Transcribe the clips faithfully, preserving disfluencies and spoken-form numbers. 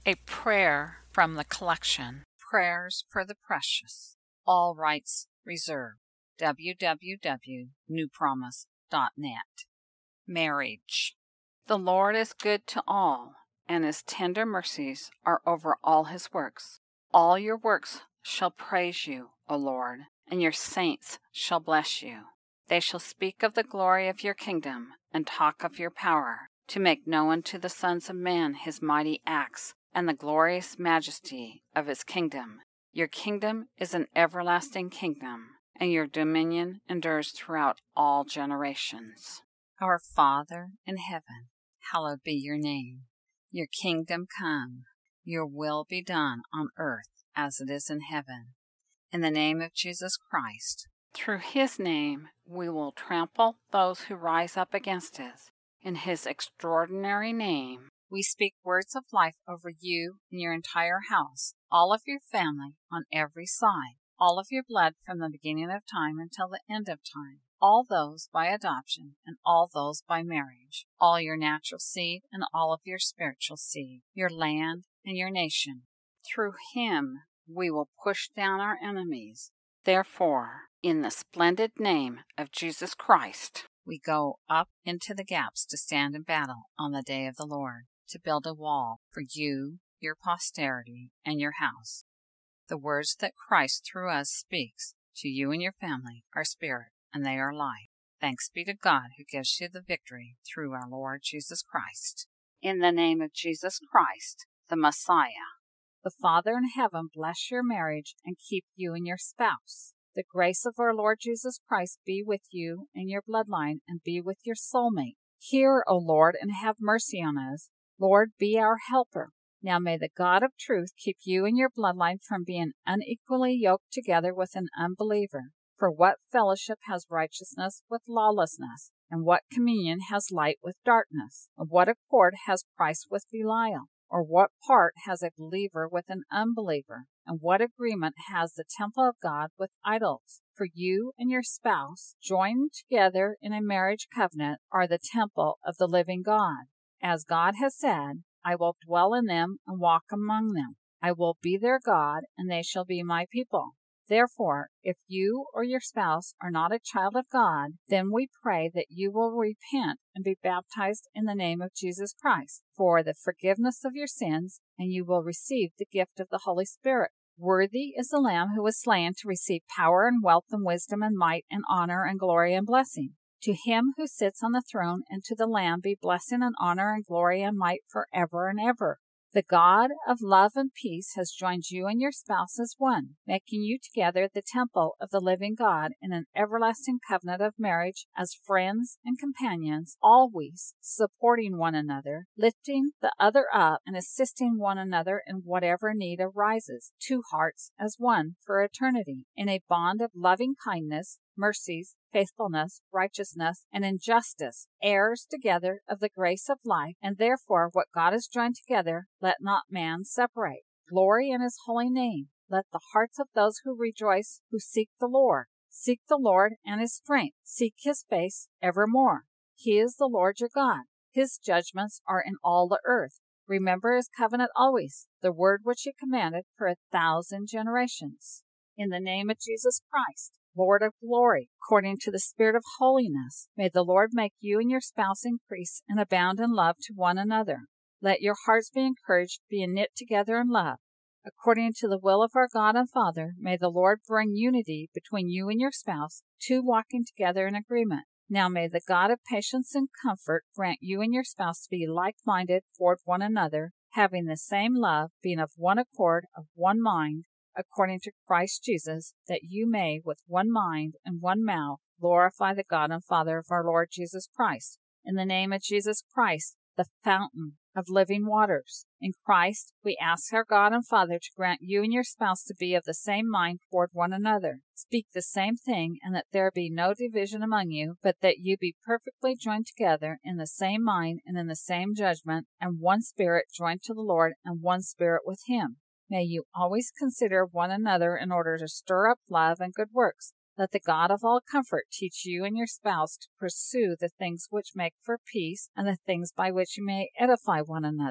A prayer from the collection, Prayers for the Precious. All rights reserved. w w w dot new promise dot net. Marriage. The Lord is good to all, and his tender mercies are over all his works. All your works shall praise you, O Lord, and your saints shall bless you. They shall speak of the glory of your kingdom, and talk of your power, to make known to the sons of man his mighty acts, and the glorious majesty of his kingdom. Your kingdom is an everlasting kingdom, and your dominion endures throughout all generations. Our Father in heaven, hallowed be your name. Your kingdom come, your will be done on earth as it is in heaven. In the name of Jesus Christ, through his name we will trample those who rise up against us. In his extraordinary name, we speak words of life over you and your entire house, all of your family on every side, all of your blood from the beginning of time until the end of time, all those by adoption and all those by marriage, all your natural seed and all of your spiritual seed, your land and your nation. Through him we will push down our enemies. Therefore, in the splendid name of Jesus Christ, we go up into the gaps to stand in battle on the day of the Lord, to build a wall for you, your posterity, and your house. The words that Christ through us speaks to you and your family are spirit, and they are life. Thanks be to God who gives you the victory through our Lord Jesus Christ. In the name of Jesus Christ, the Messiah, the Father in heaven bless your marriage and keep you and your spouse. The grace of our Lord Jesus Christ be with you and your bloodline and be with your soulmate. Hear, O Lord, and have mercy on us. Lord, be our helper. Now may the God of truth keep you and your bloodline from being unequally yoked together with an unbeliever. For what fellowship has righteousness with lawlessness? And what communion has light with darkness? Of what accord has Christ with Belial? Or what part has a believer with an unbeliever? And what agreement has the temple of God with idols? For you and your spouse, joined together in a marriage covenant, are the temple of the living God. As God has said, I will dwell in them and walk among them. I will be their God, and they shall be my people. Therefore, if you or your spouse are not a child of God, then we pray that you will repent and be baptized in the name of Jesus Christ for the forgiveness of your sins, and you will receive the gift of the Holy Spirit. Worthy is the Lamb who was slain to receive power and wealth and wisdom and might and honor and glory and blessing. To him who sits on the throne and to the Lamb be blessing and honor and glory and might forever and ever. The God of love and peace has joined you and your spouse as one, making you together the temple of the living God in an everlasting covenant of marriage as friends and companions, always supporting one another, lifting the other up, and assisting one another in whatever need arises, two hearts as one for eternity, in a bond of loving kindness, mercies, faithfulness, righteousness, and injustice, heirs together of the grace of life, and therefore what God has joined together, let not man separate. Glory in his holy name. Let the hearts of those who rejoice, who seek the Lord, seek the Lord and his strength, seek his face evermore. He is the Lord your God. His judgments are in all the earth. Remember his covenant always, the word which he commanded for a thousand generations. In the name of Jesus Christ, Lord of glory, according to the Spirit of holiness, may the Lord make you and your spouse increase and abound in love to one another. Let your hearts be encouraged, being knit together in love. According to the will of our God and Father, may the Lord bring unity between you and your spouse, two walking together in agreement. Now may the God of patience and comfort grant you and your spouse to be like-minded toward one another, having the same love, being of one accord, of one mind, according to Christ Jesus, that you may with one mind and one mouth glorify the God and Father of our Lord Jesus Christ. In the name of Jesus Christ, the fountain of living waters. In Christ, we ask our God and Father to grant you and your spouse to be of the same mind toward one another. Speak the same thing, and that there be no division among you, but that you be perfectly joined together in the same mind and in the same judgment, and one spirit joined to the Lord and one spirit with him. May you always consider one another in order to stir up love and good works. Let the God of all comfort teach you and your spouse to pursue the things which make for peace and the things by which you may edify one another.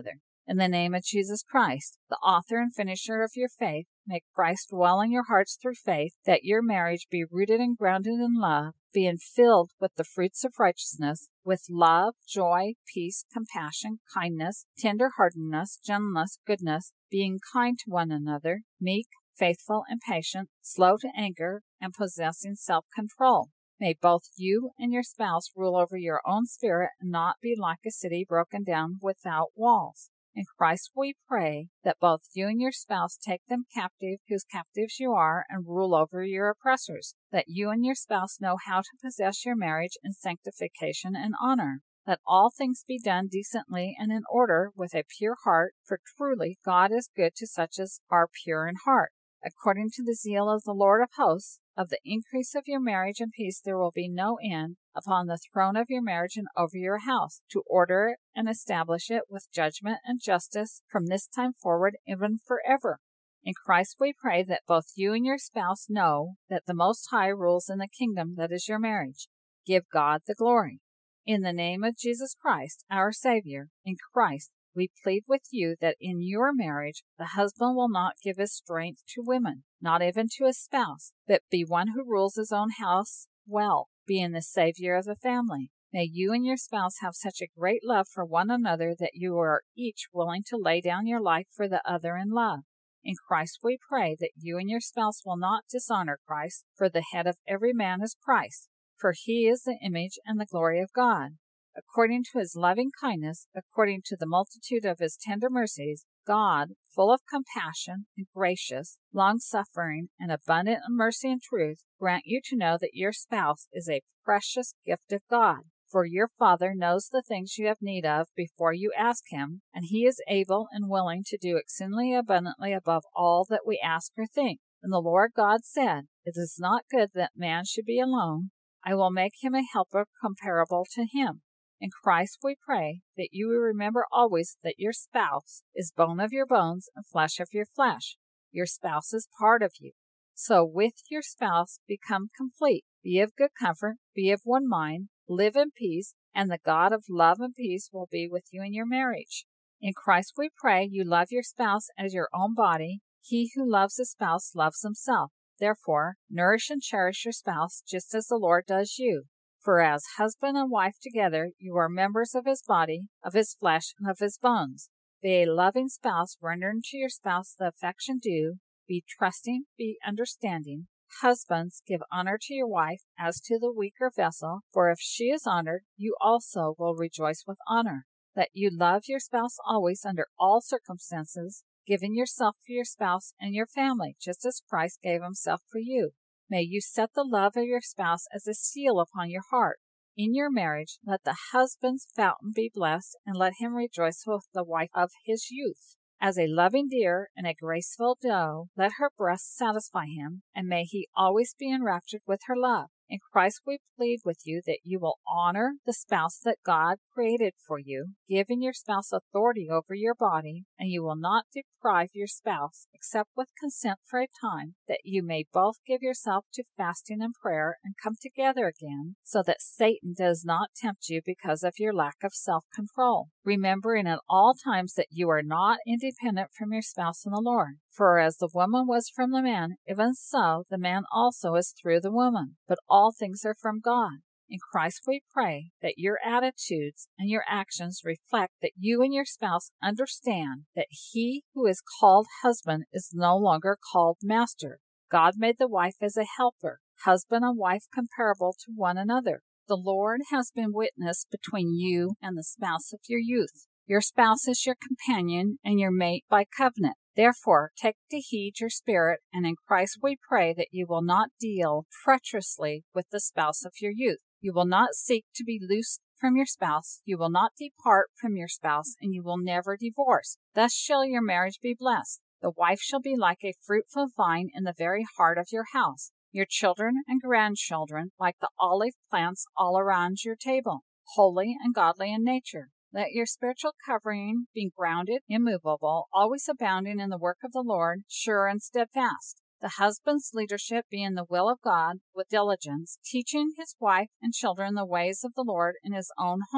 In the name of Jesus Christ, the author and finisher of your faith, may Christ dwell in your hearts through faith, that your marriage be rooted and grounded in love, being filled with the fruits of righteousness, with love, joy, peace, compassion, kindness, tender-heartedness, gentleness, goodness, being kind to one another, meek, faithful, and patient, slow to anger, and possessing self-control. May both you and your spouse rule over your own spirit and not be like a city broken down without walls. In Christ we pray that both you and your spouse take them captive, whose captives you are, and rule over your oppressors, that you and your spouse know how to possess your marriage in sanctification and honor. Let all things be done decently and in order with a pure heart, for truly God is good to such as are pure in heart. According to the zeal of the Lord of hosts, of the increase of your marriage and peace there will be no end upon the throne of your marriage and over your house, to order it and establish it with judgment and justice from this time forward, even forever. In Christ we pray that both you and your spouse know that the Most High rules in the kingdom that is your marriage. Give God the glory. In the name of Jesus Christ, our Savior, in Christ, we plead with you that in your marriage the husband will not give his strength to women, not even to his spouse, but be one who rules his own house well, being the savior of the family. May you and your spouse have such a great love for one another that you are each willing to lay down your life for the other in love. In Christ we pray that you and your spouse will not dishonor Christ, for the head of every man is Christ, for he is the image and the glory of God. According to his loving kindness, according to the multitude of his tender mercies, God, full of compassion and gracious, long-suffering, and abundant in mercy and truth, grant you to know that your spouse is a precious gift of God. For your Father knows the things you have need of before you ask him, and he is able and willing to do exceedingly abundantly above all that we ask or think. And the Lord God said, It is not good that man should be alone. I will make him a helper comparable to him. In Christ we pray that you will remember always that your spouse is bone of your bones and flesh of your flesh. Your spouse is part of you. So with your spouse become complete. Be of good comfort, be of one mind, live in peace, and the God of love and peace will be with you in your marriage. In Christ we pray you love your spouse as your own body. He who loves a spouse loves himself. Therefore, nourish and cherish your spouse just as the Lord does you. For as husband and wife together, you are members of his body, of his flesh, and of his bones. Be a loving spouse, rendering to your spouse the affection due. Be trusting, be understanding. Husbands, give honor to your wife as to the weaker vessel, for if she is honored, you also will rejoice with honor. That you love your spouse always under all circumstances, giving yourself for your spouse and your family, just as Christ gave himself for you. May you set the love of your spouse as a seal upon your heart. In your marriage, let the husband's fountain be blessed, and let him rejoice with the wife of his youth. As a loving deer and a graceful doe, let her breast satisfy him, and may he always be enraptured with her love. In Christ we plead with you that you will honor the spouse that God created for you, giving your spouse authority over your body, and you will not deprive your spouse, except with consent for a time, that you may both give yourself to fasting and prayer and come together again, so that Satan does not tempt you because of your lack of self-control, remembering at all times that you are not independent from your spouse in the Lord. For as the woman was from the man, even so the man also is through the woman. But all things are from God. In Christ we pray that your attitudes and your actions reflect that you and your spouse understand that he who is called husband is no longer called master. God made the wife as a helper, husband and wife comparable to one another. The Lord has been witness between you and the spouse of your youth. Your spouse is your companion and your mate by covenant. Therefore, take to heed your spirit, and in Christ we pray that you will not deal treacherously with the spouse of your youth. You will not seek to be loosed from your spouse, you will not depart from your spouse, and you will never divorce. Thus shall your marriage be blessed. The wife shall be like a fruitful vine in the very heart of your house, your children and grandchildren like the olive plants all around your table, holy and godly in nature. Let your spiritual covering be grounded, immovable, always abounding in the work of the Lord, sure and steadfast. The husband's leadership be in the will of God with diligence, teaching his wife and children the ways of the Lord in his own home.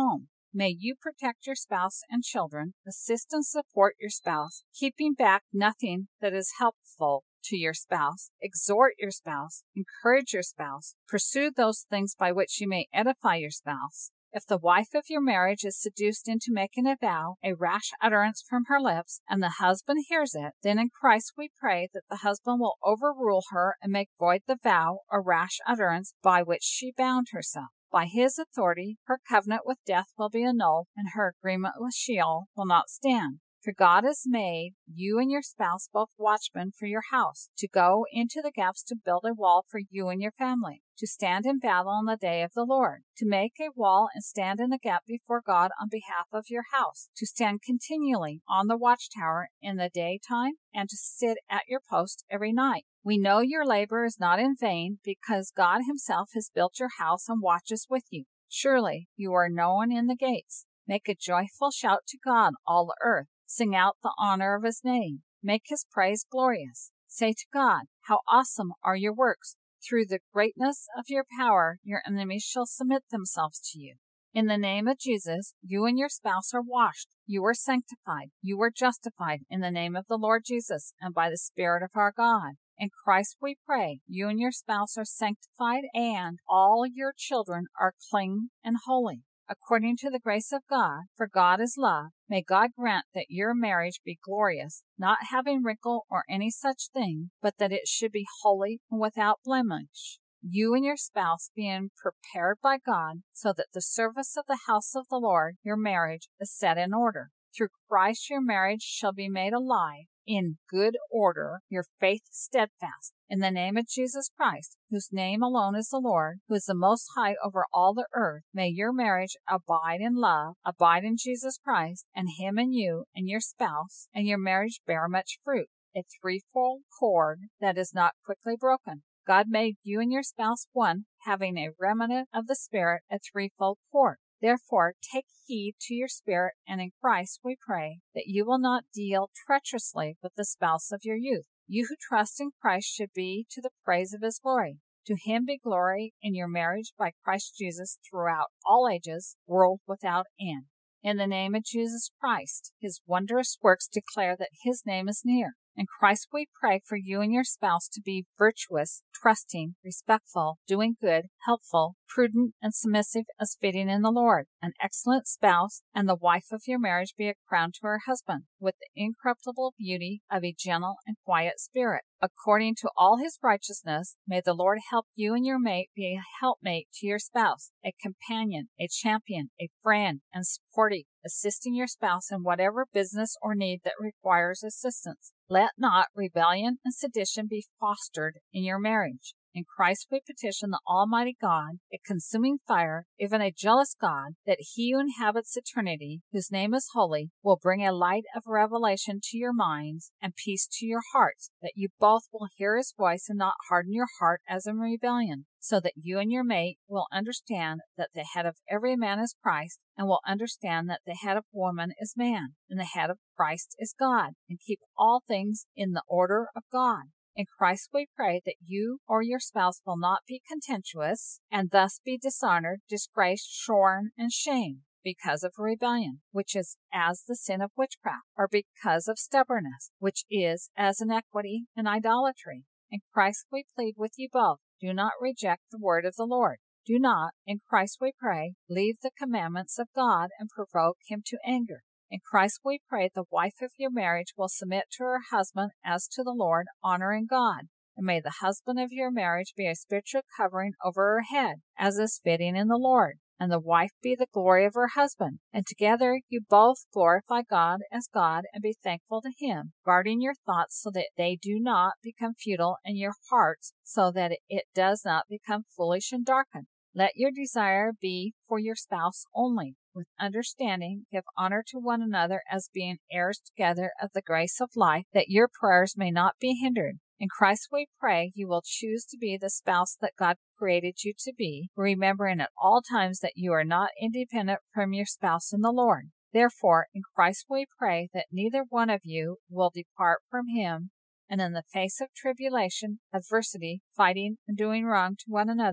May you protect your spouse and children, assist and support your spouse, keeping back nothing that is helpful to your spouse, exhort your spouse, encourage your spouse, pursue those things by which you may edify your spouse. If the wife of your marriage is seduced into making a vow, a rash utterance from her lips, and the husband hears it, then in Christ we pray that the husband will overrule her and make void the vow or rash utterance by which she bound herself. By his authority, her covenant with death will be annulled, and her agreement with Sheol will not stand. For God has made you and your spouse both watchmen for your house, to go into the gaps to build a wall for you and your family, to stand in battle on the day of the Lord, to make a wall and stand in the gap before God on behalf of your house, to stand continually on the watchtower in the daytime, and to sit at your post every night. We know your labor is not in vain, because God himself has built your house and watches with you. Surely you are known in the gates. Make a joyful shout to God, all the earth. Sing out the honor of his name. Make his praise glorious. Say to God, how awesome are your works. Through the greatness of your power, your enemies shall submit themselves to you. In the name of Jesus, you and your spouse are washed. You are sanctified. You are justified in the name of the Lord Jesus and by the Spirit of our God. In Christ we pray, you and your spouse are sanctified, and all your children are clean and holy. According to the grace of God, for God is love, may God grant that your marriage be glorious, not having wrinkle or any such thing, but that it should be holy and without blemish. You and your spouse being prepared by God, so that the service of the house of the Lord, your marriage, is set in order. Through Christ your marriage shall be made alive, in good order, your faith steadfast. In the name of Jesus Christ, whose name alone is the Lord, who is the Most High over all the earth, may your marriage abide in love, abide in Jesus Christ, and him in you and your spouse, and your marriage bear much fruit, a threefold cord that is not quickly broken. God made you and your spouse one, having a remnant of the Spirit, a threefold cord. Therefore, take heed to your spirit, and in Christ we pray that you will not deal treacherously with the spouse of your youth. You who trust in Christ should be to the praise of his glory. To him be glory in your marriage by Christ Jesus throughout all ages, world without end. In the name of Jesus Christ, his wondrous works declare that his name is near. In Christ we pray for you and your spouse to be virtuous, trusting, respectful, doing good, helpful, prudent, and submissive as fitting in the Lord, an excellent spouse, and the wife of your marriage be a crown to her husband, with the incorruptible beauty of a gentle and quiet spirit. According to all his righteousness, may the Lord help you and your mate be a helpmate to your spouse, a companion, a champion, a friend, and supportive, assisting your spouse in whatever business or need that requires assistance. Let not rebellion and sedition be fostered in your marriage. In Christ we petition the Almighty God, a consuming fire, even a jealous God, that he who inhabits eternity, whose name is holy, will bring a light of revelation to your minds and peace to your hearts, that you both will hear his voice and not harden your heart as in rebellion, so that you and your mate will understand that the head of every man is Christ, and will understand that the head of woman is man, and the head of Christ is God, and keep all things in the order of God. In Christ we pray that you or your spouse will not be contentious, and thus be dishonored, disgraced, shorn, and shamed, because of rebellion, which is as the sin of witchcraft, or because of stubbornness, which is as iniquity and idolatry. In Christ we plead with you both, do not reject the word of the Lord. Do not, in Christ we pray, leave the commandments of God and provoke him to anger. In Christ we pray the wife of your marriage will submit to her husband as to the Lord, honoring God. And may the husband of your marriage be a spiritual covering over her head, as is fitting in the Lord, and the wife be the glory of her husband. And together you both glorify God as God and be thankful to him, guarding your thoughts so that they do not become futile, and your hearts so that it does not become foolish and darkened. Let your desire be for your spouse only. With understanding, give honor to one another as being heirs together of the grace of life, that your prayers may not be hindered. In Christ we pray you will choose to be the spouse that God created you to be, remembering at all times that you are not independent from your spouse in the Lord. Therefore, in Christ we pray that neither one of you will depart from him, and in the face of tribulation, adversity, fighting, and doing wrong to one another,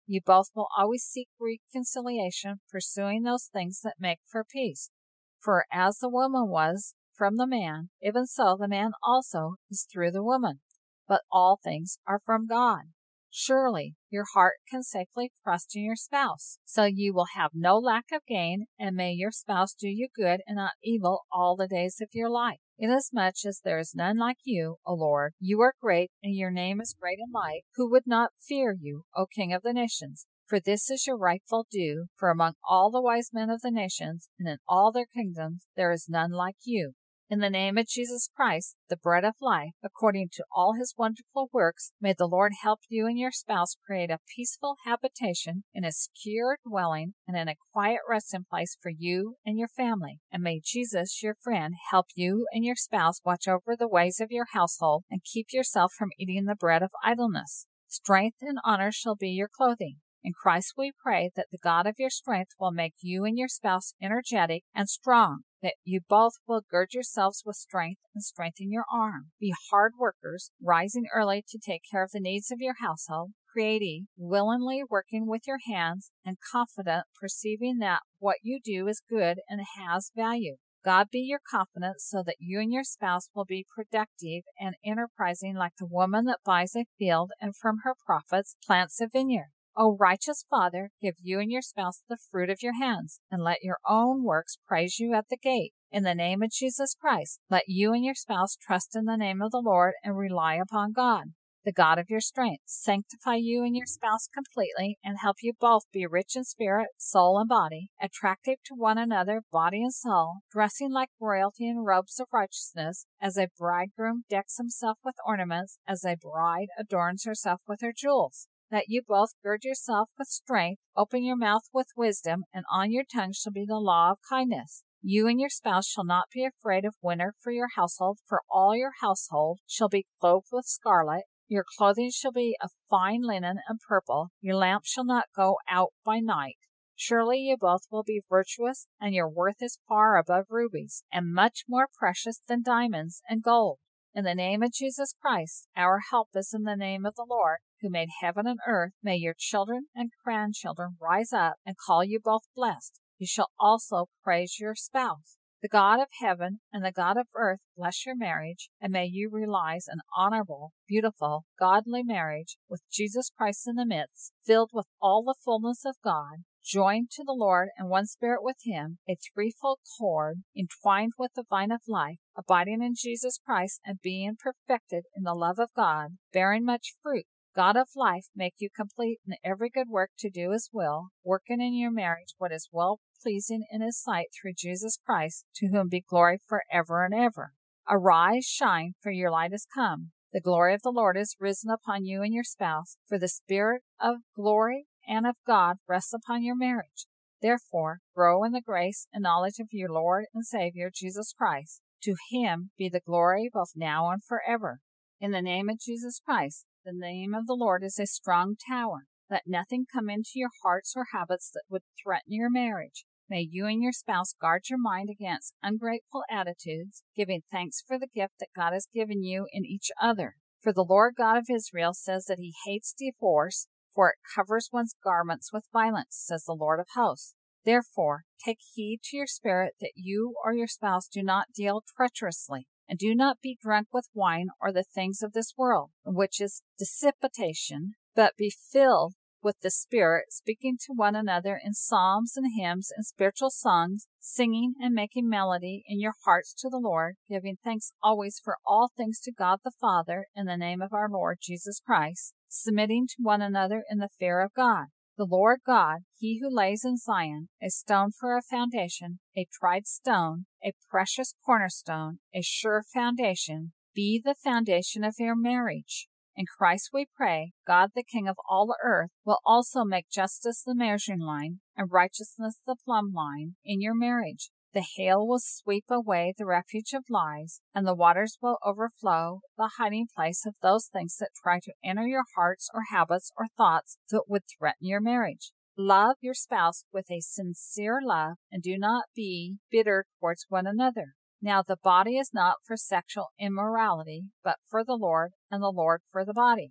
You both will always seek reconciliation, pursuing those things that make for peace. For as the woman was from the man, even so the man also is through the woman. But all things are from God. Surely your heart can safely trust in your spouse, so you will have no lack of gain, and may your spouse do you good and not evil all the days of your life. Inasmuch as there is none like you, O Lord, you are great, and your name is great in might. Who would not fear you, O King of the nations? For this is your rightful due, for among all the wise men of the nations, and in all their kingdoms, there is none like you. In the name of Jesus Christ, the bread of life, according to all his wonderful works, may the Lord help you and your spouse create a peaceful habitation in a secure dwelling and in a quiet resting place for you and your family. And may Jesus, your friend, help you and your spouse watch over the ways of your household and keep yourself from eating the bread of idleness. Strength and honor shall be your clothing. In Christ we pray that the God of your strength will make you and your spouse energetic and strong, that you both will gird yourselves with strength and strengthen your arm. Be hard workers, rising early to take care of the needs of your household, creative, willingly working with your hands, and confident, perceiving that what you do is good and has value. God be your confidence, so that you and your spouse will be productive and enterprising like the woman that buys a field and from her profits plants a vineyard. O righteous Father, give you and your spouse the fruit of your hands, and let your own works praise you at the gate. In the name of Jesus Christ, let you and your spouse trust in the name of the Lord and rely upon God, the God of your strength. Sanctify you and your spouse completely, and help you both be rich in spirit, soul, and body, attractive to one another, body and soul, dressing like royalty in robes of righteousness, as a bridegroom decks himself with ornaments, as a bride adorns herself with her jewels. That you both gird yourself with strength, open your mouth with wisdom, and on your tongue shall be the law of kindness. You and your spouse shall not be afraid of winter for your household, for all your household shall be clothed with scarlet. Your clothing shall be of fine linen and purple. Your lamp shall not go out by night. Surely you both will be virtuous, and your worth is far above rubies, and much more precious than diamonds and gold. In the name of Jesus Christ, our help is in the name of the Lord, who made heaven and earth. May your children and grandchildren rise up and call you both blessed. You shall also praise your spouse. The God of heaven and the God of earth bless your marriage, and may you realize an honorable, beautiful, godly marriage with Jesus Christ in the midst, filled with all the fullness of God, joined to the Lord and one spirit with him, a threefold cord, entwined with the vine of life, abiding in Jesus Christ and being perfected in the love of God, bearing much fruit. God of life, make you complete in every good work to do his will, working in your marriage what is well pleasing in his sight through Jesus Christ, to whom be glory forever and ever. Arise, shine, for your light is come. The glory of the Lord is risen upon you and your spouse, for the Spirit of glory and of God rests upon your marriage. Therefore, grow in the grace and knowledge of your Lord and Savior, Jesus Christ. To him be the glory both now and forever. In the name of Jesus Christ, the name of the Lord is a strong tower. Let nothing come into your hearts or habits that would threaten your marriage. May you and your spouse guard your mind against ungrateful attitudes, giving thanks for the gift that God has given you in each other. For the Lord God of Israel says that he hates divorce, for it covers one's garments with violence, says the Lord of hosts. Therefore, take heed to your spirit that you or your spouse do not deal treacherously, and do not be drunk with wine or the things of this world, which is dissipation, but be filled with the Spirit, speaking to one another in psalms and hymns and spiritual songs, singing and making melody in your hearts to the Lord, giving thanks always for all things to God the Father in the name of our Lord Jesus Christ, submitting to one another in the fear of God. The Lord God, he who lays in Zion a stone for a foundation, a tried stone, a precious cornerstone, a sure foundation, be the foundation of your marriage. In Christ we pray, God the King of all the earth will also make justice the measuring line and righteousness the plumb line in your marriage. The hail will sweep away the refuge of lies, and the waters will overflow the hiding place of those things that try to enter your hearts or habits or thoughts that would threaten your marriage. Love your spouse with a sincere love, and do not be bitter towards one another. Now the body is not for sexual immorality, but for the Lord, and the Lord for the body.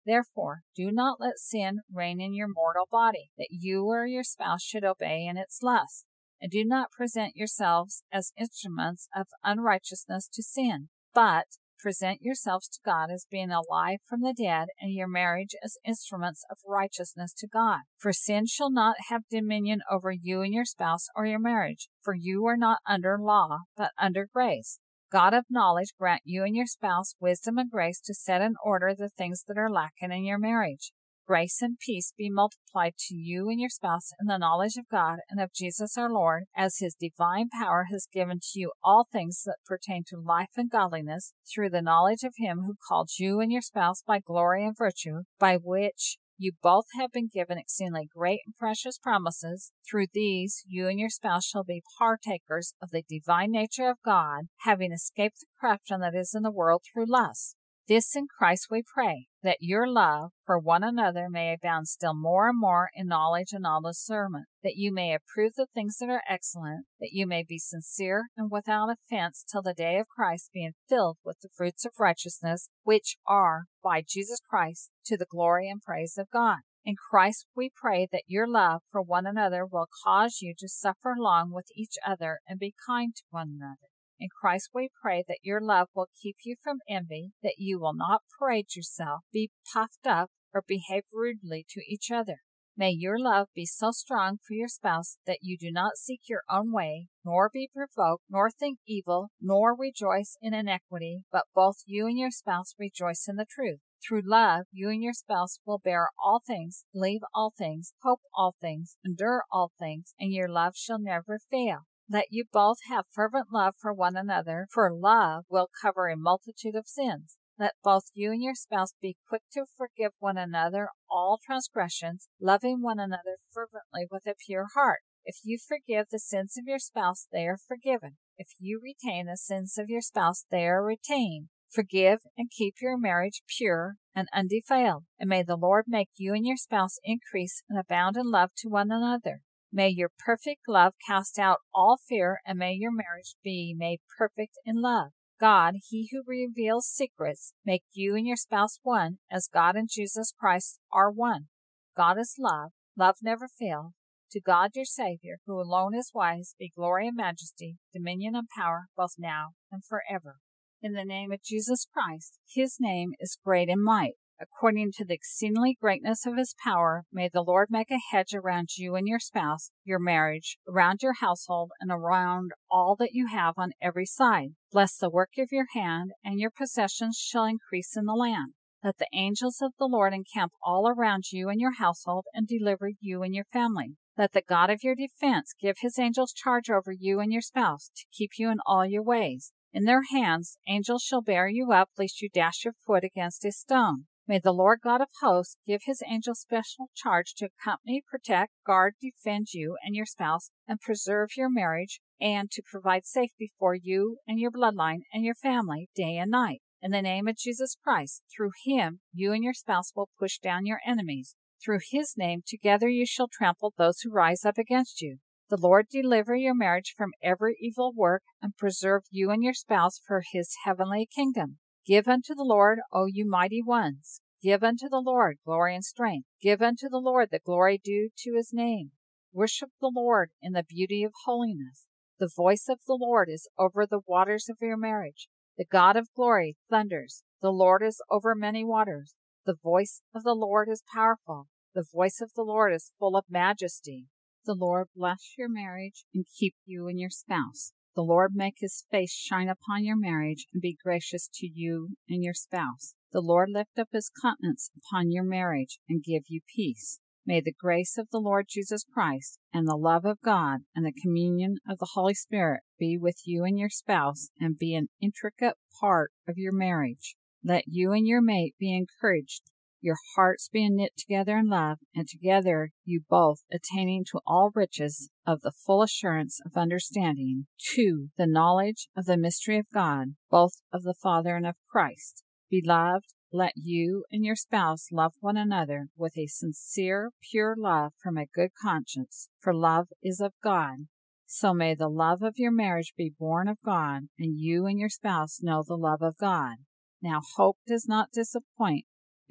Therefore, do not let sin reign in your mortal body, that you or your spouse should obey in its lust. And do not present yourselves as instruments of unrighteousness to sin, but present yourselves to God as being alive from the dead, and your marriage as instruments of righteousness to God. For sin shall not have dominion over you and your spouse or your marriage, for you are not under law, but under grace. God of knowledge grant you and your spouse wisdom and grace to set in order the things that are lacking in your marriage. Grace and peace be multiplied to you and your spouse in the knowledge of God and of Jesus our Lord, as his divine power has given to you all things that pertain to life and godliness, through the knowledge of him who called you and your spouse by glory and virtue, by which you both have been given exceedingly great and precious promises. Through these you and your spouse shall be partakers of the divine nature of God, having escaped the corruption that is in the world through lust. This in Christ we pray, that your love for one another may abound still more and more in knowledge and all discernment, that you may approve the things that are excellent, that you may be sincere and without offense till the day of Christ, being filled with the fruits of righteousness, which are by Jesus Christ to the glory and praise of God. In Christ we pray that your love for one another will cause you to suffer long with each other and be kind to one another. In Christ we pray that your love will keep you from envy, that you will not parade yourself, be puffed up, or behave rudely to each other. May your love be so strong for your spouse that you do not seek your own way, nor be provoked, nor think evil, nor rejoice in iniquity, but both you and your spouse rejoice in the truth. Through love, you and your spouse will bear all things, believe all things, hope all things, endure all things, and your love shall never fail. Let you both have fervent love for one another, for love will cover a multitude of sins. Let both you and your spouse be quick to forgive one another all transgressions, loving one another fervently with a pure heart. If you forgive the sins of your spouse, they are forgiven. If you retain the sins of your spouse, they are retained. Forgive and keep your marriage pure and undefiled, and may the Lord make you and your spouse increase and abound in love to one another. May your perfect love cast out all fear, and may your marriage be made perfect in love. God, he who reveals secrets, make you and your spouse one, as God and Jesus Christ are one. God is love. Love never fails. To God your Savior, who alone is wise, be glory and majesty, dominion and power, both now and forever. In the name of Jesus Christ, his name is great in might. According to the exceedingly greatness of his power, may the Lord make a hedge around you and your spouse, your marriage, around your household, and around all that you have on every side. Bless the work of your hand, and your possessions shall increase in the land. Let the angels of the Lord encamp all around you and your household, and deliver you and your family. Let the God of your defense give his angels charge over you and your spouse, to keep you in all your ways. In their hands angels shall bear you up, lest you dash your foot against a stone. May the Lord God of hosts give his angels special charge to accompany, protect, guard, defend you and your spouse, and preserve your marriage, and to provide safety for you and your bloodline and your family day and night. In the name of Jesus Christ, through him you and your spouse will push down your enemies. Through his name together you shall trample those who rise up against you. The Lord deliver your marriage from every evil work, and preserve you and your spouse for his heavenly kingdom. Give unto the Lord, O you mighty ones. Give unto the Lord glory and strength. Give unto the Lord the glory due to his name. Worship the Lord in the beauty of holiness. The voice of the Lord is over the waters of your marriage. The God of glory thunders. The Lord is over many waters. The voice of the Lord is powerful. The voice of the Lord is full of majesty. The Lord bless your marriage and keep you and your spouse. The Lord make his face shine upon your marriage and be gracious to you and your spouse. The Lord lift up his countenance upon your marriage and give you peace. May the grace of the Lord Jesus Christ and the love of God and the communion of the Holy Spirit be with you and your spouse and be an intricate part of your marriage. Let you and your mate be encouraged, your hearts being knit together in love, and together you both attaining to all riches of the full assurance of understanding, to the knowledge of the mystery of God, both of the Father and of Christ. Beloved, let you and your spouse love one another with a sincere, pure love from a good conscience, for love is of God. So may the love of your marriage be born of God, and you and your spouse know the love of God. Now hope does not disappoint,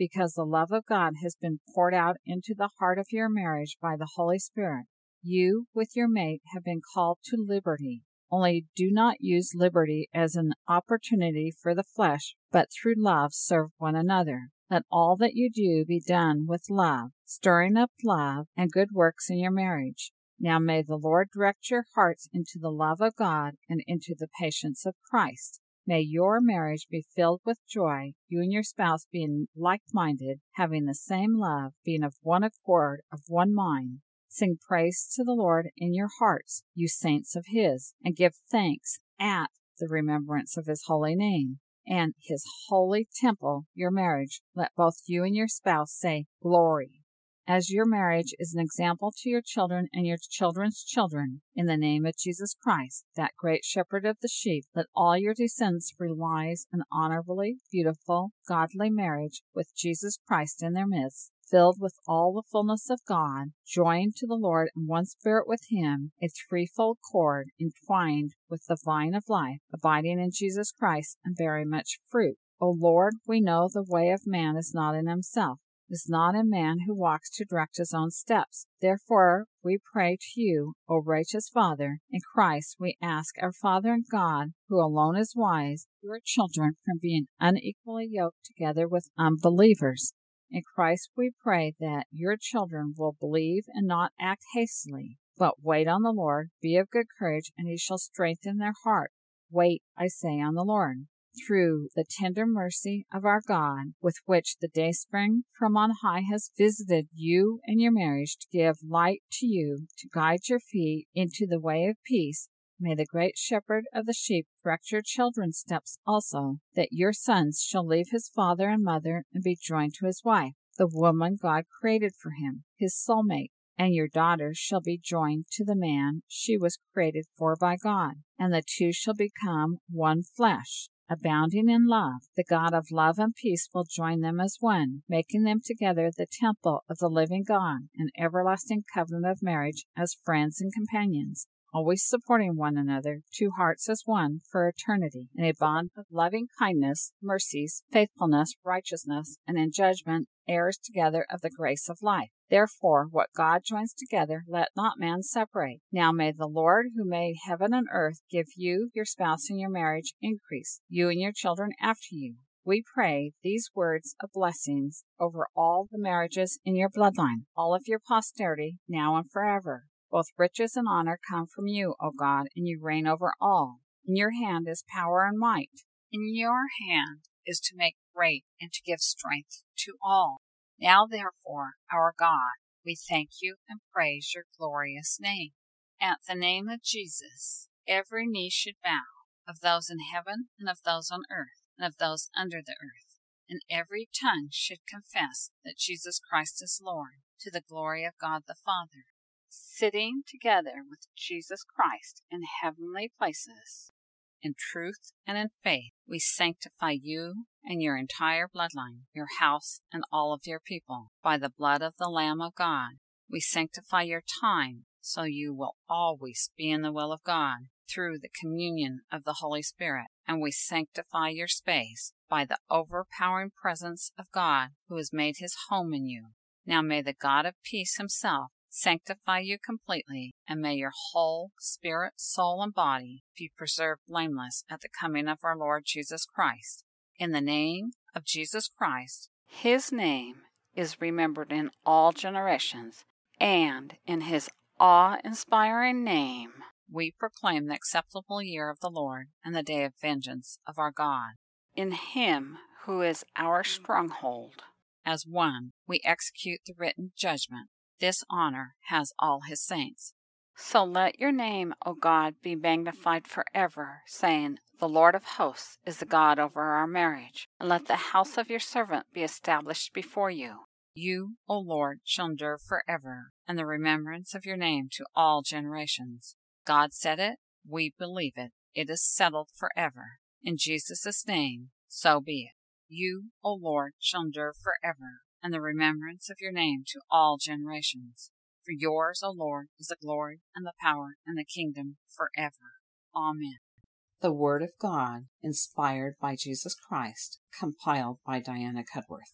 because the love of God has been poured out into the heart of your marriage by the Holy Spirit. You, with your mate, have been called to liberty. Only do not use liberty as an opportunity for the flesh, but through love serve one another. Let all that you do be done with love, stirring up love and good works in your marriage. Now may the Lord direct your hearts into the love of God and into the patience of Christ. May your marriage be filled with joy, you and your spouse being like-minded, having the same love, being of one accord, of one mind. Sing praise to the Lord in your hearts, you saints of his, and give thanks at the remembrance of his holy name, and his holy temple, your marriage. Let both you and your spouse say, Glory. As your marriage is an example to your children and your children's children, in the name of Jesus Christ, that great shepherd of the sheep, let all your descendants realize an honorably, beautiful, godly marriage with Jesus Christ in their midst, filled with all the fullness of God, joined to the Lord in one spirit with him, a threefold cord entwined with the vine of life, abiding in Jesus Christ and bearing much fruit. O Lord, we know the way of man is not in himself. It is not in man who walks to direct his own steps. Therefore we pray to you, O righteous Father. In Christ we ask our Father and God, who alone is wise, your children from being unequally yoked together with unbelievers. In Christ we pray that your children will believe and not act hastily, but wait on the Lord, be of good courage, and he shall strengthen their heart. Wait, I say, on the Lord. Through the tender mercy of our God, with which the dayspring from on high has visited you and your marriage to give light to you, to guide your feet into the way of peace, may the great shepherd of the sheep direct your children's steps also, that your sons shall leave his father and mother and be joined to his wife, the woman God created for him, his soulmate. And your daughter shall be joined to the man she was created for by God, and the two shall become one flesh. Abounding in love, the God of love and peace will join them as one, making them together the temple of the living God, an everlasting covenant of marriage as friends and companions, always supporting one another, two hearts as one, for eternity, in a bond of loving kindness, mercies, faithfulness, righteousness, and in judgment, heirs together of the grace of life. Therefore, what God joins together, let not man separate. Now may the Lord, who made heaven and earth, give you, your spouse, and your marriage increase, you and your children after you. We pray these words of blessings over all the marriages in your bloodline, all of your posterity, now and forever. Both riches and honor come from you, O God, and you reign over all. In your hand is power and might. In your hand is to make great and to give strength to all. Now, therefore, our God, we thank you and praise your glorious name. At the name of Jesus, every knee should bow, of those in heaven and of those on earth and of those under the earth, and every tongue should confess that Jesus Christ is Lord, to the glory of God the Father. Sitting together with Jesus Christ in heavenly places, in truth and in faith, we sanctify you and your entire bloodline, your house and all of your people, by the blood of the Lamb of God. We sanctify your time, so you will always be in the will of God, through the communion of the Holy Spirit. And we sanctify your space by the overpowering presence of God, who has made his home in you. Now may the God of peace himself sanctify you completely, and may your whole spirit, soul, and body be preserved blameless at the coming of our Lord Jesus Christ. In the name of Jesus Christ, his name is remembered in all generations, and in his awe-inspiring name we proclaim the acceptable year of the Lord and the day of vengeance of our God. In him who is our stronghold, as one, we execute the written judgment. This honor has all his saints. So let your name, O God, be magnified forever, saying, The Lord of hosts is the God over our marriage, and let the house of your servant be established before you. You, O Lord, shall endure forever, and the remembrance of your name to all generations. God said it, we believe it. It is settled forever. In Jesus' name, so be it. You, O Lord, shall endure forever, and the remembrance of your name to all generations. For yours, O Lord, is the glory and the power and the kingdom forever. Amen. The Word of God, inspired by Jesus Christ, compiled by Diana Cudworth.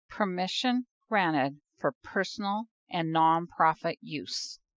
Permission granted for personal and non-profit use.